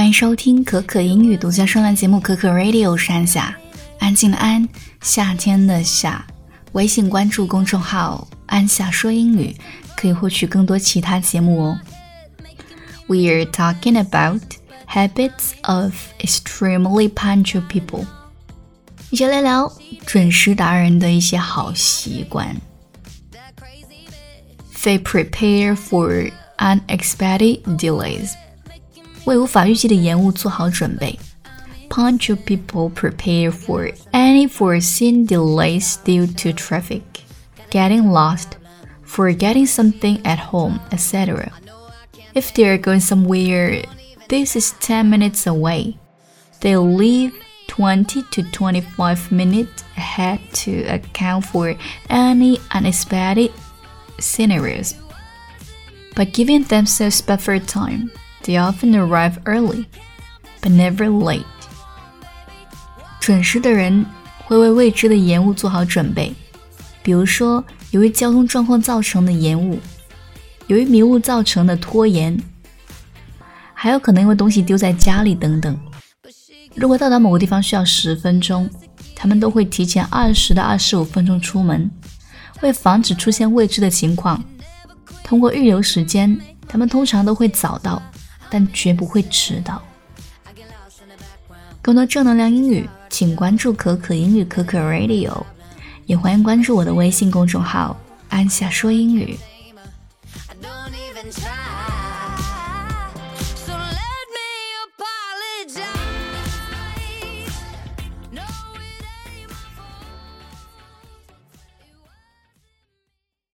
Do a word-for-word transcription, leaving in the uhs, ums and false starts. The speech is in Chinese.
欢迎收听可可英语独家双栏节目可可 Radio， 我是安夏，安静的安，夏天的夏。微信关注公众号安夏说英语，可以获取更多其他节目哦。We are talking about habits of extremely punctual people。一起来聊准时达人的一些好习惯。They prepare for unexpected delays。为无法预计的延误做好准备。Punctual people prepare for any foreseen delays due to traffic, getting lost, forgetting something at home, et cetera. If they are going somewhere, this is ten minutes away. They leave twenty to twenty-five minutes ahead to account for any unexpected scenarios. By giving themselves buffer time,They often arrive early, but never late. 准时的人会为未知的延误做好准备，比如说由于交通状况造成的延误，由于迷雾造成的拖延，还有可能因为东西丢在家里等等。如果到达某个地方需要十分钟，他们都会提前二十到二十五分钟出门，为防止出现未知的情况。通过预留时间，他们通常都会早到，但绝不会迟到。更多正能量英语，请关注可可英语可可 Radio， 也欢迎关注我的微信公众号安夏说英语。